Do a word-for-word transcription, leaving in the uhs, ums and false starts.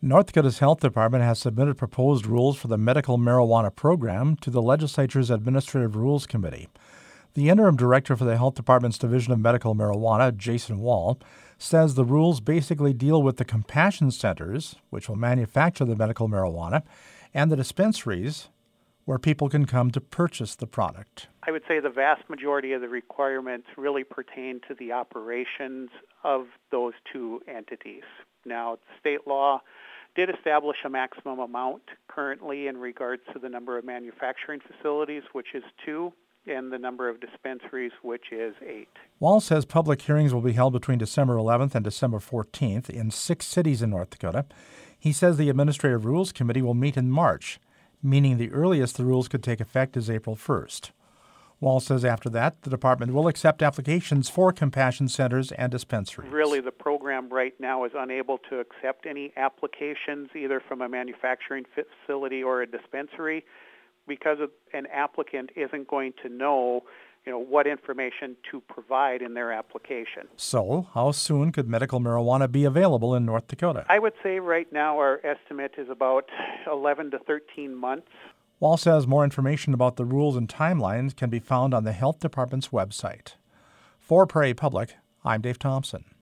North Dakota's Health Department has submitted proposed rules for the medical marijuana program to the legislature's Administrative Rules Committee. The interim director for the Health Department's Division of Medical Marijuana, Jason Wall, says the rules basically deal with the compassion centers, which will manufacture the medical marijuana, and the dispensaries, where people can come to purchase the product. I would say the vast majority of the requirements really pertain to the operations of those two entities. Now, state law did establish a maximum amount currently in regards to the number of manufacturing facilities, which is two, and the number of dispensaries, which is eight. Wall says public hearings will be held between December eleventh and December fourteenth in six cities in North Dakota. He says the Administrative Rules Committee will meet in March, meaning the earliest the rules could take effect is April first. Wall says after that, the department will accept applications for compassion centers and dispensaries. Really, the program right now is unable to accept any applications either from a manufacturing facility or a dispensary because an applicant isn't going to know, you know, what information to provide in their application. So, how soon could medical marijuana be available in North Dakota? I would say right now our estimate is about eleven to thirteen months. Wall says more information about the rules and timelines can be found on the Health Department's website. For Prairie Public, I'm Dave Thompson.